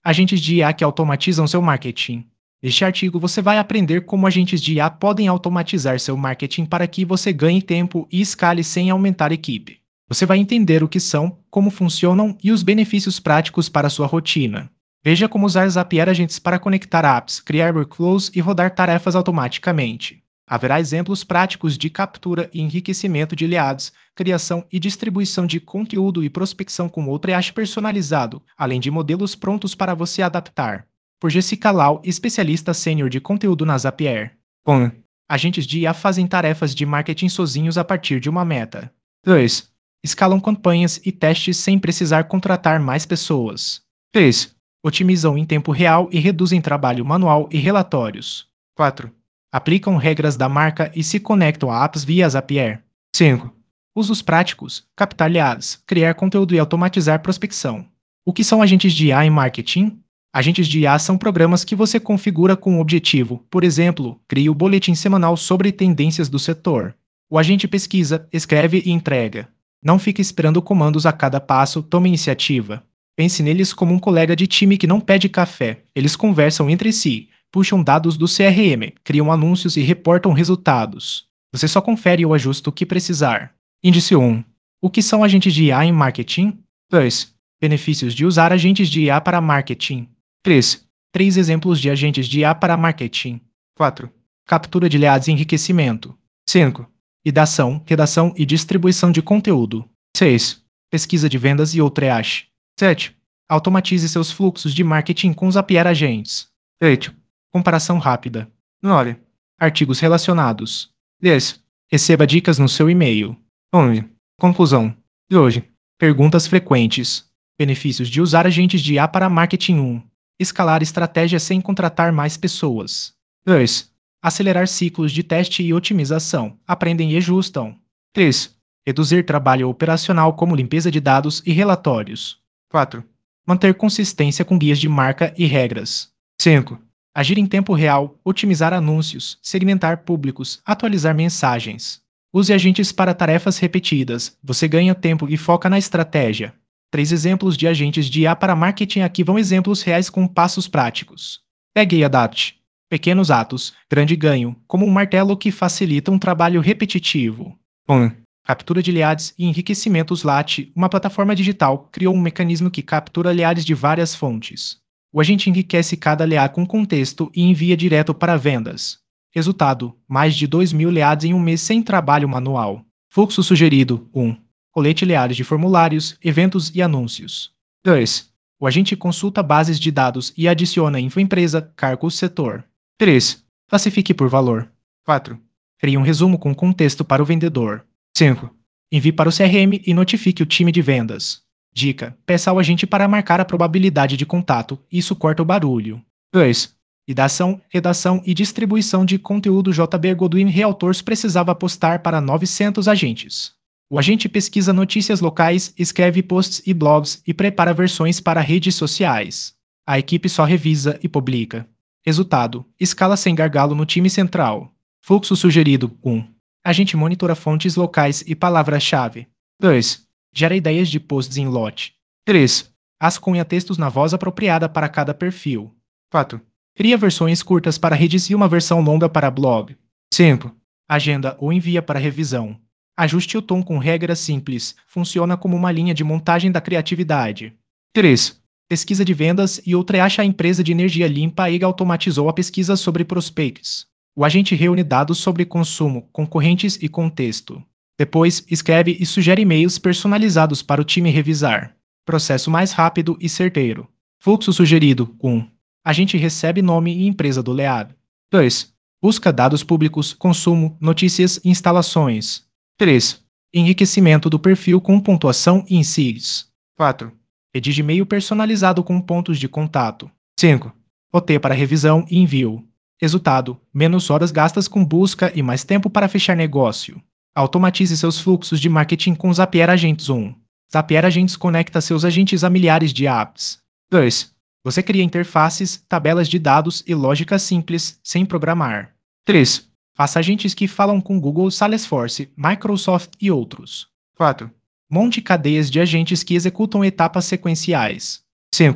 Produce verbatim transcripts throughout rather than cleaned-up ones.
Agentes de I A que automatizam seu marketing. Neste artigo você vai aprender como agentes de I A podem automatizar seu marketing para que você ganhe tempo e escale sem aumentar a equipe. Você vai entender o que são, como funcionam e os benefícios práticos para sua rotina. Veja como usar Zapier Agents para conectar apps, criar workflows e rodar tarefas automaticamente. Haverá exemplos práticos de captura e enriquecimento de leads, criação e distribuição de conteúdo e prospecção com o Triage personalizado, além de modelos prontos para você adaptar. Por Jessica Lau, especialista sênior de conteúdo na Zapier. um. Agentes de I A fazem tarefas de marketing sozinhos a partir de uma meta. dois. Escalam campanhas e testes sem precisar contratar mais pessoas. três. Otimizam em tempo real e reduzem trabalho manual e relatórios. quatro. Aplicam regras da marca e se conectam a apps via Zapier. cinco. Usos práticos: captar leads, criar conteúdo e automatizar prospecção. O que são agentes de I A em marketing? Agentes de I A são programas que você configura com um objetivo. Por exemplo, crie o boletim semanal sobre tendências do setor. O agente pesquisa, escreve e entrega. Não fique esperando comandos a cada passo, tome iniciativa. Pense neles como um colega de time que não pede café. Eles conversam entre si, puxam dados do C R M, criam anúncios e reportam resultados. Você só confere ou ajusta o que precisar. Índice um. O que são agentes de I A em marketing? dois. Benefícios de usar agentes de I A para marketing. três. Três exemplos de agentes de I A para marketing. quatro. Captura de leads e enriquecimento. cinco. Idação, redação e distribuição de conteúdo. seis. Pesquisa de vendas e ou triage. sete. Automatize seus fluxos de marketing com Zapier Agents. oito. Comparação rápida. nove. Artigos relacionados. dez. Receba dicas no seu e-mail. onze. Conclusão. De hoje. Perguntas frequentes. Benefícios de usar agentes de I A para marketing. um. Escalar estratégias sem contratar mais pessoas. dois. Acelerar ciclos de teste e otimização. Aprendem e ajustam. três. Reduzir trabalho operacional como limpeza de dados e relatórios. quatro. Manter consistência com guias de marca e regras. cinco. Agir em tempo real, otimizar anúncios, segmentar públicos, atualizar mensagens. Use agentes para tarefas repetidas. Você ganha tempo e foca na estratégia. Três exemplos de agentes de I A para marketing. Aqui vão exemplos reais com passos práticos. Pegue e adapte. Pequenos atos, grande ganho, como um martelo que facilita um trabalho repetitivo. um. Captura de leads e enriquecimentos. Late, uma plataforma digital, criou um mecanismo que captura leads de várias fontes. O agente enriquece cada lead com contexto e envia direto para vendas. Resultado: mais de dois mil leads em um mês sem trabalho manual. Fluxo sugerido: um. Colete leads de formulários, eventos e anúncios. dois. O agente consulta bases de dados e adiciona info-empresa, cargo setor. três. Classifique por valor. quatro. Crie um resumo com contexto para o vendedor. cinco. Envie para o C R M e notifique o time de vendas. Dica: peça ao agente para marcar a probabilidade de contato, isso corta o barulho. dois. Idação, redação e distribuição de conteúdo. J B Godwin Realtors precisava postar para novecentos agentes. O agente pesquisa notícias locais, escreve posts e blogs e prepara versões para redes sociais. A equipe só revisa e publica. Resultado: escala sem gargalo no time central. Fluxo sugerido: um. Agente monitora fontes locais e palavras-chave. dois. Gera ideias de posts em lote. três. Ascunha textos na voz apropriada para cada perfil. quatro. Cria versões curtas para redes e uma versão longa para blog. cinco. Agenda ou envia para revisão. Ajuste o tom com regras simples. Funciona como uma linha de montagem da criatividade. três. Pesquisa de vendas e outra. Acha a empresa de energia limpa e automatizou a pesquisa sobre prospects. O agente reúne dados sobre consumo, concorrentes e contexto. Depois, escreve e sugere e-mails personalizados para o time revisar. Processo mais rápido e certeiro. Fluxo sugerido: um. Agente recebe nome e empresa do lead. dois. Busca dados públicos, consumo, notícias e instalações. três. Enriquecimento do perfil com pontuação e insights. quatro. Redige e-mail personalizado com pontos de contato. cinco. Roteia para revisão e envio. Resultado: menos horas gastas com busca e mais tempo para fechar negócio. Automatize seus fluxos de marketing com Zapier Agents. um. Zapier Agents conecta seus agentes a milhares de apps. dois. Você cria interfaces, tabelas de dados e lógica simples, sem programar. três. Faça agentes que falam com Google, Salesforce, Microsoft e outros. quatro. Monte cadeias de agentes que executam etapas sequenciais. cinco.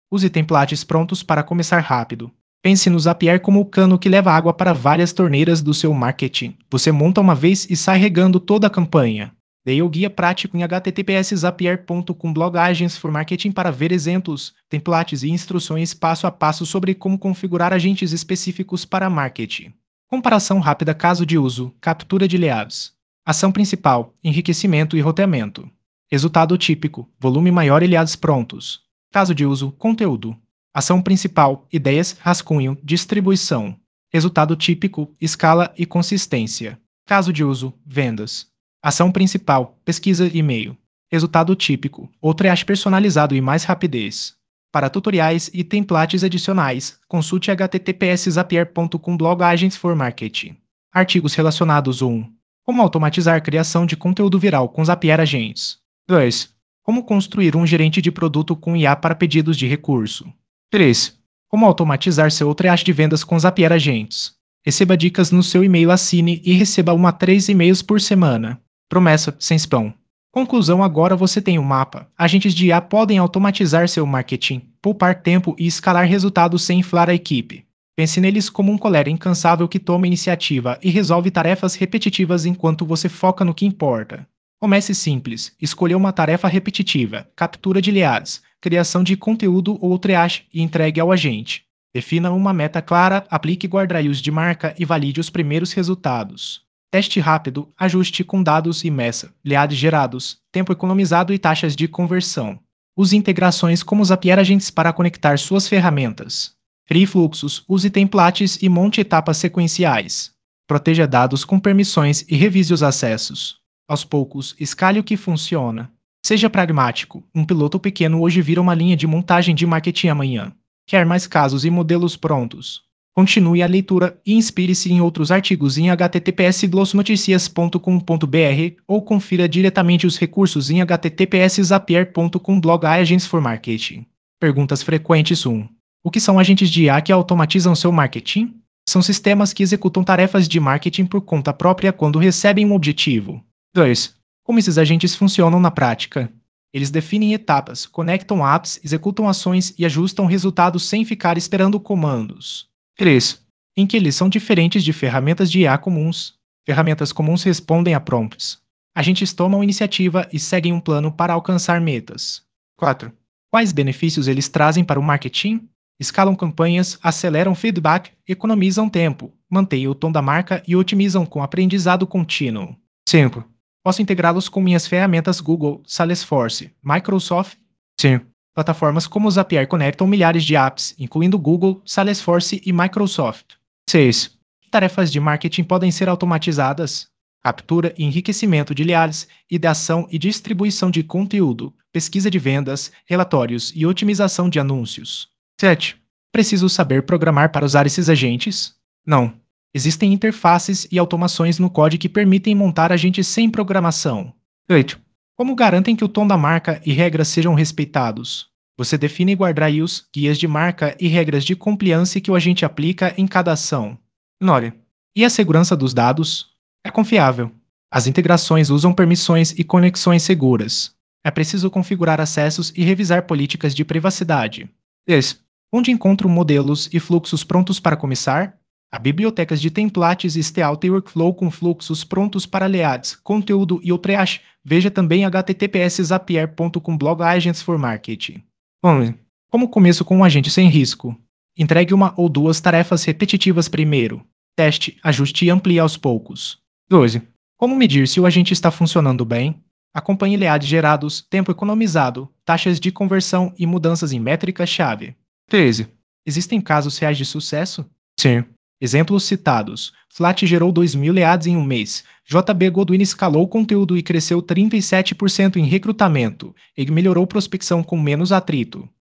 Use templates prontos para começar rápido. Pense no Zapier como o cano que leva água para várias torneiras do seu marketing. Você monta uma vez e sai regando toda a campanha. Dei o guia prático em https zapier ponto com blog agents for marketing para ver exemplos, templates e instruções passo a passo sobre como configurar agentes específicos para marketing. Comparação rápida caso de uso, captura de leads. Ação principal, enriquecimento e roteamento. Resultado típico, volume maior e leads prontos. Caso de uso, conteúdo. Ação principal, ideias, rascunho, distribuição. Resultado típico, escala e consistência. Caso de uso, vendas. Ação principal, pesquisa e e-mail. Resultado típico, o triage personalizado e mais rapidez. Para tutoriais e templates adicionais, consulte https zapier ponto com blog agents for marketing. Artigos relacionados um. Como automatizar a criação de conteúdo viral com Zapier Agents. dois. Como construir um gerente de produto com I A para pedidos de recurso. três. Como automatizar seu triage de vendas com Zapier Agents. Receba dicas no seu e-mail, assine e receba uma a três e-mails por semana. Promessa, sem spam. Conclusão: agora você tem um mapa. Agentes de I A podem automatizar seu marketing, poupar tempo e escalar resultados sem inflar a equipe. Pense neles como um colega incansável que toma iniciativa e resolve tarefas repetitivas enquanto você foca no que importa. Comece simples. Escolha uma tarefa repetitiva, captura de leads, criação de conteúdo ou triage e entregue ao agente. Defina uma meta clara, aplique guardrails de marca e valide os primeiros resultados. Teste rápido, ajuste com dados e meça, leads gerados, tempo economizado e taxas de conversão. Use integrações como Zapier Agents para conectar suas ferramentas. Crie fluxos, use templates e monte etapas sequenciais. Proteja dados com permissões e revise os acessos. Aos poucos, escale o que funciona. Seja pragmático, um piloto pequeno hoje vira uma linha de montagem de marketing amanhã. Quer mais casos e modelos prontos? Continue a leitura e inspire-se em outros artigos em https glossnoticias ponto com ponto br ou confira diretamente os recursos em https zapier ponto com blog agents for marketing. Perguntas frequentes um. O que são agentes de I A que automatizam seu marketing? São sistemas que executam tarefas de marketing por conta própria quando recebem um objetivo. dois. Como esses agentes funcionam na prática? Eles definem etapas, conectam apps, executam ações e ajustam resultados sem ficar esperando comandos. três. Em que eles são diferentes de ferramentas de I A comuns. Ferramentas comuns respondem a prompts. Agentes tomam iniciativa e seguem um plano para alcançar metas. quatro. Quais benefícios eles trazem para o marketing? Escalam campanhas, aceleram feedback, economizam tempo, mantêm o tom da marca e otimizam com aprendizado contínuo. cinco. Posso integrá-los com minhas ferramentas Google, Salesforce, Microsoft? Sim. Plataformas como o Zapier conectam milhares de apps, incluindo Google, Salesforce e Microsoft. seis. Que tarefas de marketing podem ser automatizadas? Captura e enriquecimento de leads, ideação e distribuição de conteúdo, pesquisa de vendas, relatórios e otimização de anúncios. sete. Preciso saber programar para usar esses agentes? Não. Existem interfaces e automações no código que permitem montar agentes sem programação. oito. Como garantem que o tom da marca e regras sejam respeitados? Você define guardrails, guias de marca e regras de compliance que o agente aplica em cada ação. nove. E a segurança dos dados? É confiável. As integrações usam permissões e conexões seguras. É preciso configurar acessos e revisar políticas de privacidade. dez. Onde encontro modelos e fluxos prontos para começar? Há bibliotecas de templates e Stealth Workflow com fluxos prontos para leads, conteúdo e o triage. Veja também https zapier ponto com blog agents for marketing. onze. Como começo com um agente sem risco? Entregue uma ou duas tarefas repetitivas primeiro. Teste, ajuste e amplie aos poucos. doze. Como medir se o agente está funcionando bem? Acompanhe leads gerados, tempo economizado, taxas de conversão e mudanças em métricas-chave. treze. Existem casos reais de sucesso? Sim. Exemplos citados. Flat gerou dois mil leads em um mês. J B Godwin escalou o conteúdo e cresceu trinta e sete por cento em recrutamento. E melhorou prospecção com menos atrito.